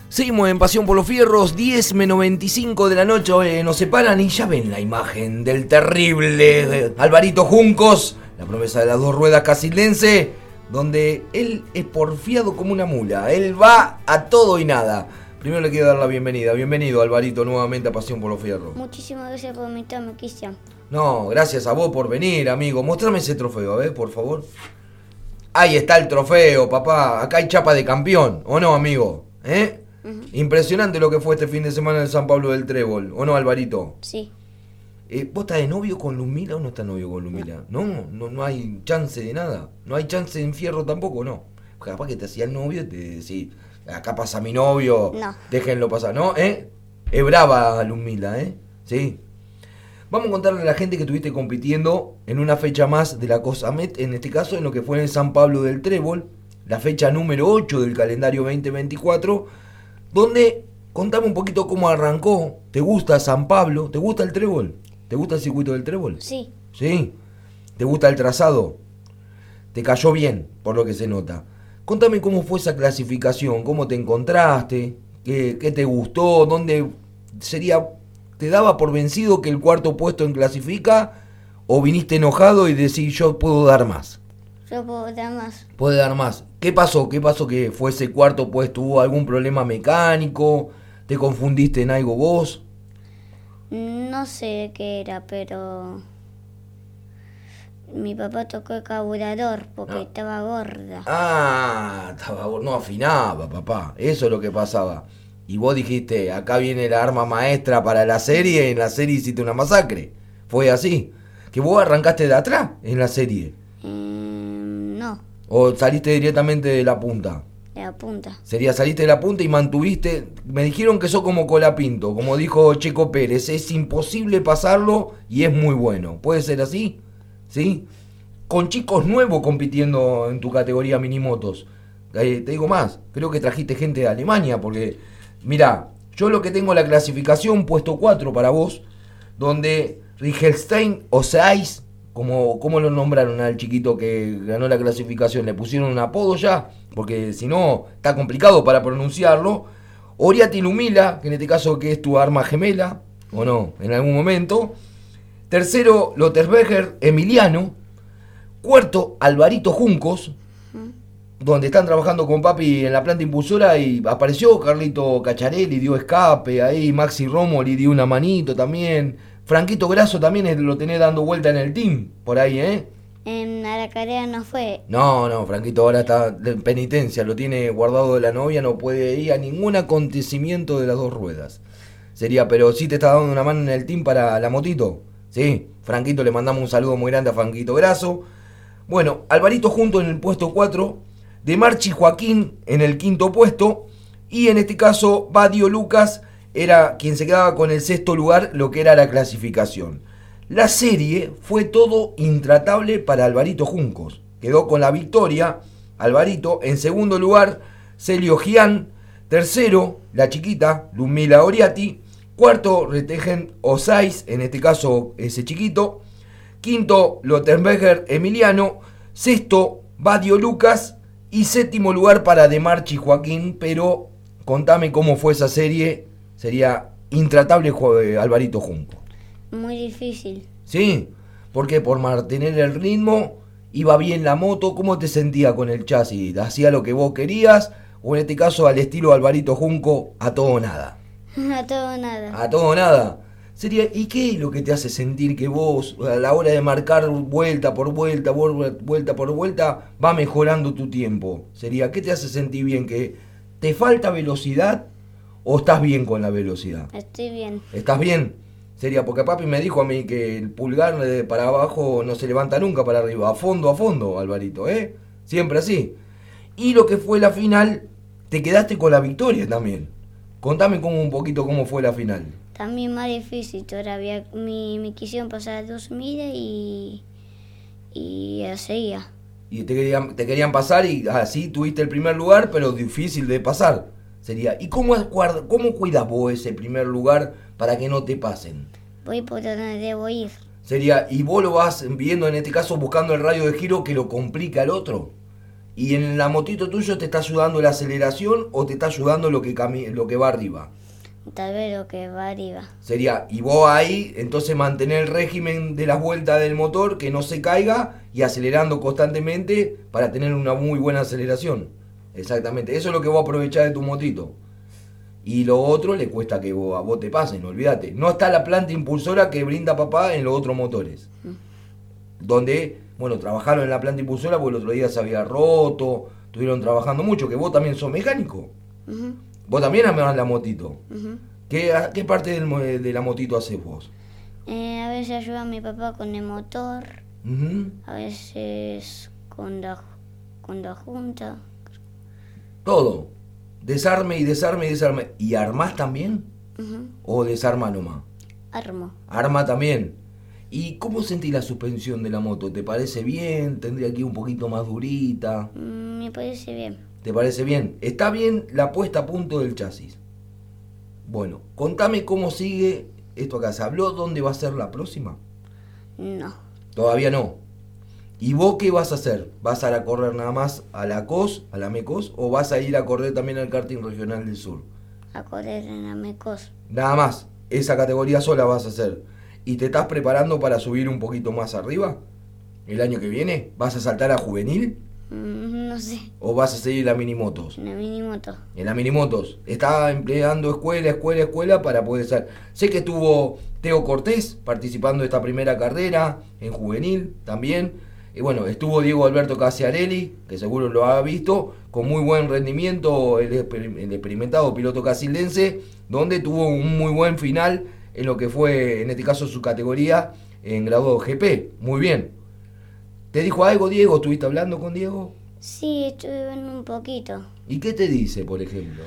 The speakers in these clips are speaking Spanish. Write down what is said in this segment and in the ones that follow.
Seguimos en Pasión por los Fierros, 10:95 de la noche, nos separan y ya ven la imagen del terrible Alvarito Juncos, la promesa de las dos ruedas casildense, donde él es porfiado como una mula, él va a todo y nada. Primero le quiero dar la bienvenida. Bienvenido, Alvarito, nuevamente a Pasión por los Fierros. Muchísimas gracias por invitarme, Cristian. No, gracias a vos por venir, amigo. Mostrame ese trofeo, a ver, por favor. Ahí está el trofeo, papá. Acá hay chapa de campeón, ¿o no, amigo? Impresionante lo que fue este fin de semana en San Pablo del Trébol, ¿o no, Alvarito? Sí. ¿Vos estás de novio con Luzmila o no estás novio con Luzmila? No hay chance de nada. No hay chance en Fierro tampoco, ¿no? Capaz que te hacía el novio y te decís, acá pasa mi novio, no. Déjenlo pasar, ¿no? Es brava Luzmila, Sí. Vamos a contarle a la gente que estuviste compitiendo en una fecha más de la COSAMET, en este caso en lo que fue en San Pablo del Trébol, la fecha número 8 del calendario 2024, donde contame un poquito cómo arrancó. ¿Te gusta San Pablo? ¿Te gusta el Trébol? ¿Te gusta el circuito del Trébol? Sí. ¿Sí? ¿Te gusta el trazado? ¿Te cayó bien, por lo que se nota? Contame cómo fue esa clasificación, cómo te encontraste, qué te gustó, dónde sería... ¿Te daba por vencido que el cuarto puesto en clasifica o viniste enojado y decís yo puedo dar más? Yo puedo dar más. Puede dar más. ¿Qué pasó? ¿Qué pasó que fue ese cuarto puesto? ¿Hubo algún problema mecánico? ¿Te confundiste en algo vos? No sé qué era, pero mi papá tocó el carburador porque estaba gorda. No afinaba, papá. Eso es lo que pasaba. Y vos dijiste, acá viene la arma maestra para la serie, y en la serie hiciste una masacre. ¿Fue así? ¿Que vos arrancaste de atrás en la serie? No. ¿O saliste directamente de la punta? De la punta. Saliste de la punta y mantuviste... Me dijeron que sos como Colapinto, como dijo Checo Pérez. Es imposible pasarlo y es muy bueno. ¿Puede ser así? ¿Sí? Con chicos nuevos compitiendo en tu categoría minimotos. Te digo más, creo que trajiste gente de Alemania porque... Mirá, yo lo que tengo la clasificación, puesto 4 para vos, donde Richelstein o Seis, como lo nombraron al chiquito que ganó la clasificación, le pusieron un apodo ya, porque si no, está complicado para pronunciarlo. Oriati Luzmila, que en este caso que es tu arma gemela, o no, en algún momento. Tercero, Lottersberger Emiliano. Cuarto, Alvarito Juncos, donde están trabajando con papi en la planta impulsora y apareció Carlito Cacharelli, dio escape, ahí Maxi Romo le dio una manito también, Franquito Grasso también lo tenés dando vuelta en el team, por ahí, En la carrera no fue. No, Franquito ahora está de penitencia, lo tiene guardado de la novia, no puede ir a ningún acontecimiento de las dos ruedas. Pero sí te está dando una mano en el team para la motito, sí, Franquito, le mandamos un saludo muy grande a Franquito Grasso. Bueno, Alvarito junto en el puesto 4, De Marchi Joaquín en el quinto puesto, y en este caso Badio Lucas era quien se quedaba con el sexto lugar, lo que era la clasificación. La serie fue todo intratable para Alvarito Juncos, quedó con la victoria Alvarito. En segundo lugar Celio Gian, tercero la chiquita Luzmila Oriati, cuarto Retegen Osais, en este caso ese chiquito, quinto Lottersberger Emiliano, sexto Badio Lucas y séptimo lugar para De Marchi Joaquín. Pero contame cómo fue esa serie. Sería intratable Alvarito Junco. Muy difícil. ¿Sí? Porque por mantener el ritmo, iba bien la moto. ¿Cómo te sentías con el chasis? ¿Hacía lo que vos querías? O en este caso al estilo Alvarito Junco, a todo o nada. A todo o nada. A todo o nada. ¿Y qué es lo que te hace sentir que vos, a la hora de marcar vuelta por vuelta va mejorando tu tiempo? ¿Qué te hace sentir bien? ¿Que te falta velocidad o estás bien con la velocidad? Estoy bien. ¿Estás bien? Porque papi me dijo a mí que el pulgar para abajo no se levanta nunca para arriba. A fondo, Alvarito, Siempre así. Y lo que fue la final, te quedaste con la victoria también. Contame un poquito cómo fue la final. También más difícil todavía. Me quisieron pasar 2000 y seguía. Y te querían pasar y así tuviste el primer lugar, pero difícil de pasar. ¿Y cómo cuidas vos ese primer lugar para que no te pasen? Voy por donde debo ir. Y vos lo vas viendo, en este caso buscando el radio de giro que lo complica al otro. ¿Y en la motito tuyo te está ayudando la aceleración o te está ayudando lo que va arriba? Tal vez lo que va arriba. Sería, y vos ahí, entonces mantener el régimen de las vueltas del motor, que no se caiga, y acelerando constantemente para tener una muy buena aceleración. Exactamente, eso es lo que vos aprovechás de tu motito. Y lo otro le cuesta que a vos te pasen, olvídate. No está la planta impulsora que brinda papá en los otros motores. Donde, bueno, trabajaron en la planta impulsora porque el otro día se había roto, estuvieron trabajando mucho, que vos también sos mecánico. Vos también amás la motito. ¿Qué parte de la motito haces vos? A veces ayuda a mi papá con el motor, a veces con la junta. Todo. Desarme y desarme y desarme. ¿Y armás también? ¿O desarma nomás? Armo. Arma también. ¿Y cómo sentís la suspensión de la moto? ¿Te parece bien? ¿Tendría que ir un poquito más durita? Me parece bien. ¿Te parece bien? ¿Está bien la puesta a punto del chasis? Bueno, contame cómo sigue esto acá. ¿Se habló dónde va a ser la próxima? No. Todavía no. ¿Y vos qué vas a hacer? ¿Vas a ir a correr nada más a la COS, a la MECOS, o vas a ir a correr también al karting regional del sur? A correr en la MECOS. Nada más, esa categoría sola vas a hacer. ¿Y te estás preparando para subir un poquito más arriba? ¿El año que viene? ¿Vas a saltar a juvenil? No sé. ¿O vas a seguir la minimotos? En la minimoto. En la minimotos. Está empleando escuela para poder ser. Sé que estuvo Teo Cortés participando de esta primera carrera en juvenil también. Y bueno, estuvo Diego Alberto Casiarelli, que seguro lo ha visto, con muy buen rendimiento, el experimentado piloto casildense, donde tuvo un muy buen final en lo que fue, en este caso, su categoría en grado GP. Muy bien. ¿Te dijo algo, Diego? ¿Estuviste hablando con Diego? Sí, estuve viendo un poquito. ¿Y qué te dice, por ejemplo?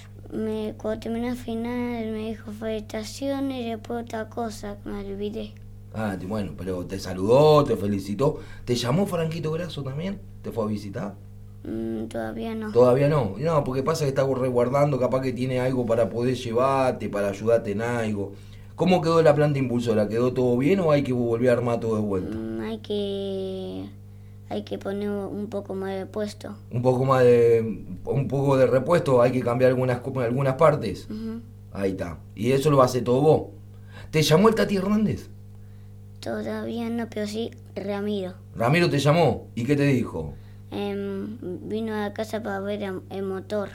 Cuando terminó el final me dijo felicitaciones y después otra cosa que me olvidé. Ah, bueno, pero te saludó, te felicitó. ¿Te llamó Franquito Grasso también? ¿Te fue a visitar? Todavía no. Todavía no. No, porque pasa que está resguardando, capaz que tiene algo para poder llevarte, para ayudarte en algo. ¿Cómo quedó la planta impulsora? ¿Quedó todo bien o hay que volver a armar todo de vuelta? Hay que poner un poco más de repuesto. Un poco de repuesto, hay que cambiar algunas partes. Ahí está. Y eso lo hace todo vos. ¿Te llamó el Tati Hernández? Todavía no, pero sí Ramiro. Ramiro te llamó. ¿Y qué te dijo? Vino a la casa para ver el motor.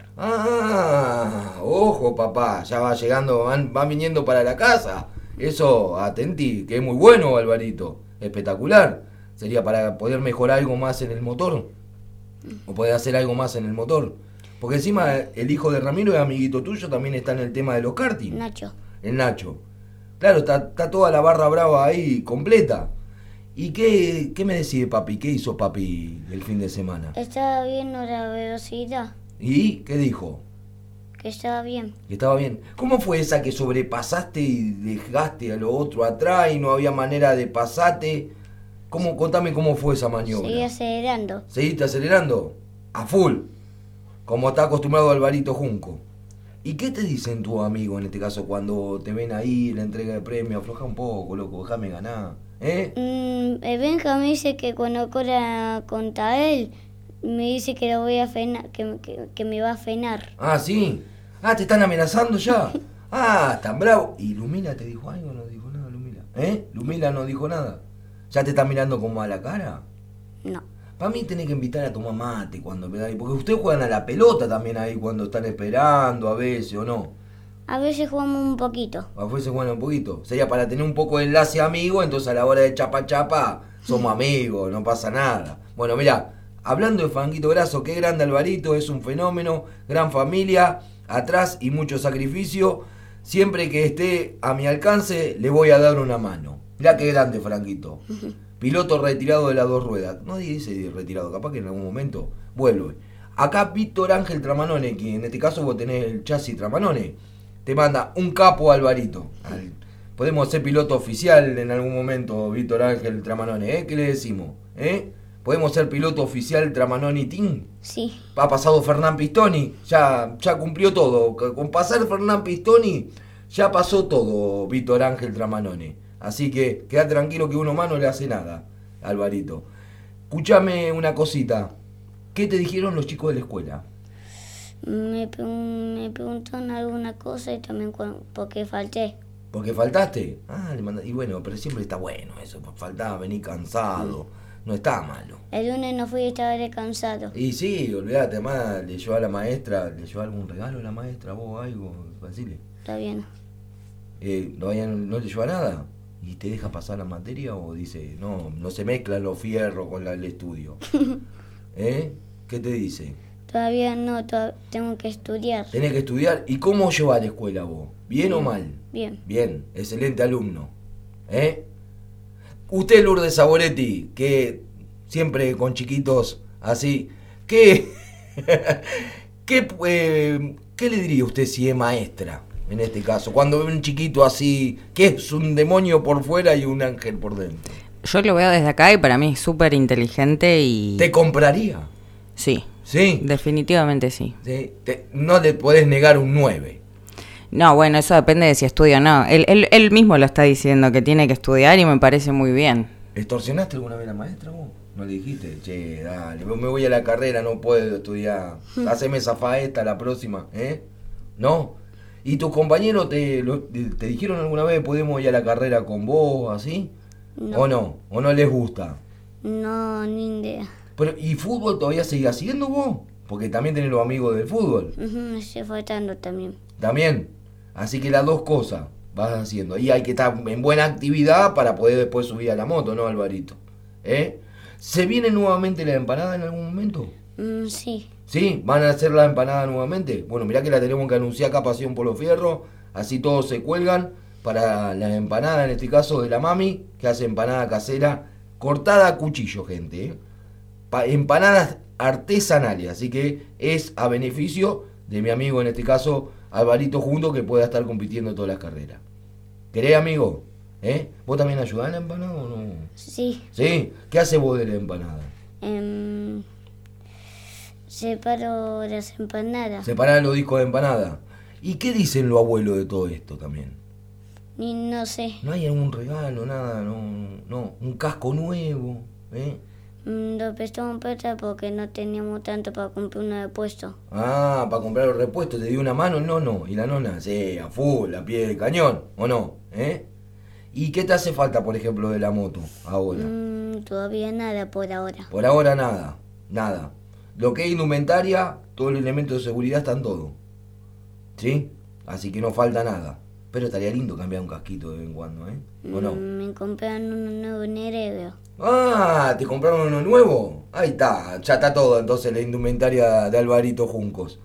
Ah, ojo papá, ya va llegando, van viniendo para la casa. Eso, atenti, que es muy bueno, Alvarito. Espectacular. Sería para poder mejorar algo más en el motor. O poder hacer algo más en el motor. Porque encima el hijo de Ramiro es amiguito tuyo, también está en el tema de los karting. Nacho. El Nacho. Claro, está toda la barra brava ahí completa. ¿Y qué me decide papi? ¿Qué hizo papi el fin de semana? Estaba viendo la velocidad. ¿Y qué dijo? Que estaba bien. Que estaba bien. ¿Cómo fue esa que sobrepasaste y dejaste a lo otro atrás y no había manera de pasarte? Contame cómo fue esa maniobra. Seguí acelerando. ¿Seguiste acelerando? A full. Como está acostumbrado Alvarito Junco. ¿Y qué te dicen tus amigos en este caso cuando te ven ahí, la entrega de premio? Afloja un poco, loco, déjame ganar. El Benja me dice que cuando corra contra él, me dice que lo voy a frenar, que me va a frenar. Ah, ¿sí? Ah, ¿te están amenazando ya? Ah, tan bravo. ¿Y Lumila te dijo algo? No dijo nada, Lumila. ¿Lumila no dijo nada? ¿Ya te está mirando como a la cara? No. Para mí tenés que invitar a tu mamá mate cuando me da ahí. Porque ustedes juegan a la pelota también ahí cuando están esperando a veces, ¿o no? A veces jugamos un poquito. A veces juegan un poquito. Sería para tener un poco de enlace amigo, entonces a la hora de chapa somos amigos, no pasa nada. Bueno, mirá, hablando de Franquito Grasso, qué grande Alvarito, es un fenómeno, gran familia, atrás y mucho sacrificio. Siempre que esté a mi alcance, le voy a dar una mano. Mirá qué grande Franquito. Piloto retirado de las dos ruedas. No dice retirado, capaz que en algún momento vuelve. Acá Víctor Ángel Tramanone, que en este caso vos tenés el chasis Tramanone, te manda un capo Alvarito. Podemos ser piloto oficial en algún momento, Víctor Ángel Tramanone, ¿qué le decimos? ¿Podemos ser piloto oficial Tramanone Team? Sí. Ha pasado Fernán Pistoni, ya cumplió todo. Con pasar Fernán Pistoni, ya pasó todo Víctor Ángel Tramanone. Así que queda tranquilo que uno más no le hace nada, Alvarito. Escúchame una cosita. ¿Qué te dijeron los chicos de la escuela? Me preguntaron alguna cosa y también porque falté. ¿Porque faltaste? Y bueno, pero siempre está bueno eso. Faltaba, venir cansado. No está malo. El lunes no fui y estaba cansado. Y sí, olvídate, además le llevó a la maestra, ¿le llevó algún regalo a la maestra? ¿Vos algo? Decirle. Todavía no. ¿Todavía no le lleva nada? ¿Y te deja pasar la materia o dice, no se mezclan los fierros con el estudio? ¿Qué te dice? Todavía no, tengo que estudiar. Tenés que estudiar. ¿Y cómo llevas la escuela vos? ¿Bien o mal? Bien. Bien, excelente alumno. Usted, Lourdes Saboretti, que siempre con chiquitos así, ¿qué le diría usted si es maestra, en este caso? Cuando ve un chiquito así, que es un demonio por fuera y un ángel por dentro. Yo lo veo desde acá y para mí es súper inteligente y... ¿Te compraría? Sí. ¿Sí? Definitivamente sí. ¿Sí? No le podés negar un 9. No, bueno, eso depende de si estudia o no. Él mismo lo está diciendo, que tiene que estudiar y me parece muy bien. ¿Extorsionaste alguna vez a la maestra vos? ¿No le dijiste? Che, dale, me voy a la carrera, no puedo estudiar. Haceme esa faeta la próxima, ¿No? ¿Y tus compañeros te dijeron alguna vez podemos ir a la carrera con vos, así? No. ¿O no? ¿O no les gusta? No, ni idea. Pero, ¿y fútbol todavía seguís haciendo vos? Porque también tenés los amigos del fútbol. Me estoy faltando también. ¿También? Así que las dos cosas vas haciendo. Y hay que estar en buena actividad para poder después subir a la moto, ¿no, Alvarito? ¿Se viene nuevamente la empanada en algún momento? Sí. ¿Sí? ¿Van a hacer la empanada nuevamente? Bueno, mirá que la tenemos que anunciar acá, Pasión por los Fierros. Así todos se cuelgan para la empanada, en este caso de la mami, que hace empanada casera cortada a cuchillo, gente. Empanadas artesanales. Así que es a beneficio de mi amigo, en este caso, Alvarito Junto, que pueda estar compitiendo en todas las carreras. ¿Querés, amigo? ¿Vos también ayudás en la empanada o no? Sí. ¿Sí? ¿Qué haces vos de la empanada? Separo las empanadas. Separás los discos de empanada. ¿Y qué dicen los abuelos de todo esto también? No sé. ¿No hay algún regalo, nada? No, un casco nuevo, Lo prestamos plata porque no teníamos tanto para comprar uno de puesto. Ah, para comprar los repuestos, ¿te dio una mano el nono? ¿Y la nona? Sí, a full, a pie de cañón, ¿o no? ¿Y qué te hace falta, por ejemplo, de la moto ahora? Todavía nada por ahora. Por ahora nada. Lo que es indumentaria, todos los elementos de seguridad están todos. ¿Sí? Así que no falta nada. Pero estaría lindo cambiar un casquito de vez en cuando, ¿o no? Me compraron uno nuevo en Heredo. Ah, ¿te compraron uno nuevo? Ahí está, ya está todo entonces la indumentaria de Alvarito Juncos.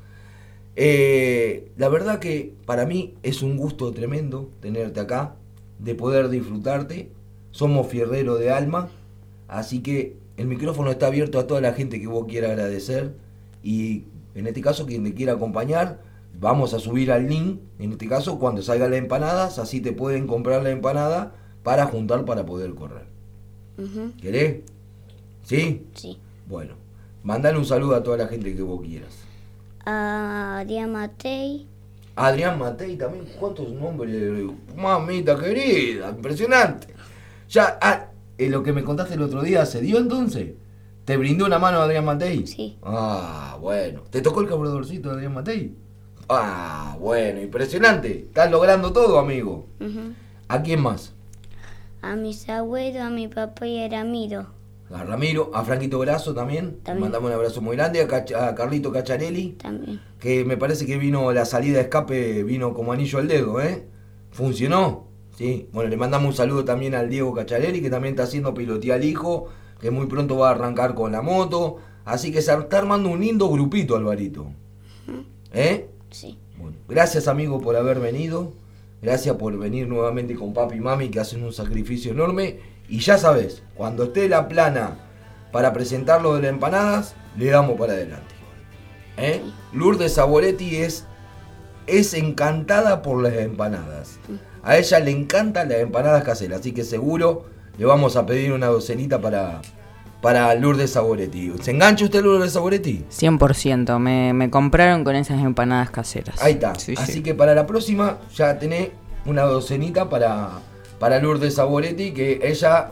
La verdad que para mí es un gusto tremendo tenerte acá, de poder disfrutarte. Somos fierreros de alma, así que el micrófono está abierto a toda la gente que vos quieras agradecer. Y en este caso, quien te quiera acompañar, vamos a subir al link, en este caso, cuando salgan las empanadas, así te pueden comprar la empanada para juntar para poder correr. ¿Querés? ¿Sí? Sí. Bueno, mandale un saludo a toda la gente que vos quieras. A Adrián Matei. Adrián Matei también, ¿cuántos nombres? Mamita querida, impresionante. Ya, lo que me contaste el otro día, ¿se dio entonces? ¿Te brindó una mano Adrián Matei? Sí. Ah, bueno. ¿Te tocó el carburadorcito de Adrián Matei? Ah, bueno, impresionante. Estás logrando todo, amigo. ¿A quién más? A mis abuelos, a mi papá y a Ramiro. A Ramiro, a Franquito Brazo también. Mandamos un abrazo muy grande. A Carlito Cacharelli. También. Que me parece que vino la salida de escape, vino como anillo al dedo, ¿Funcionó? Sí. Bueno, le mandamos un saludo también al Diego Cacharelli, que también está haciendo pilotear al hijo, que muy pronto va a arrancar con la moto. Así que se está armando un lindo grupito, Alvarito. Sí. Bueno, gracias, amigo, por haber venido. Gracias por venir nuevamente con papi y mami, que hacen un sacrificio enorme. Y ya sabes, cuando esté la plana para presentar lo de las empanadas, le damos para adelante. Lourdes Saboretti es encantada por las empanadas. A ella le encantan las empanadas caseras, así que seguro le vamos a pedir una docenita para Lourdes Saboretti. ¿Se engancha usted, Lourdes Saboretti? 100%, me compraron con esas empanadas caseras. Ahí está, Sí, así sí. que para la próxima ya tenés una docenita para Lourdes Saboretti, que ella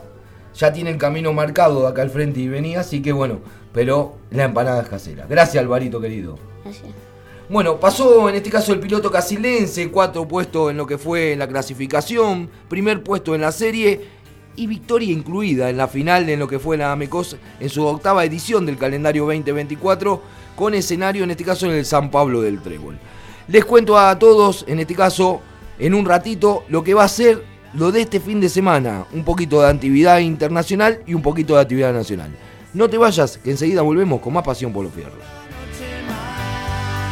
ya tiene el camino marcado de acá al frente y venía, así que bueno, pero la empanada es casera. Gracias, Alvarito querido. Gracias. Bueno, pasó en este caso el piloto casilense, 4 puestos en lo que fue la clasificación, primer puesto en la serie y victoria incluida en la final en lo que fue la AMECOS en su 8ª edición del calendario 2024, con escenario en este caso en el San Pablo del Trébol. Les cuento a todos, en este caso, en un ratito, lo que va a ser lo de este fin de semana, un poquito de actividad internacional y un poquito de actividad nacional. No te vayas, que enseguida volvemos con más Pasión por los Fierros.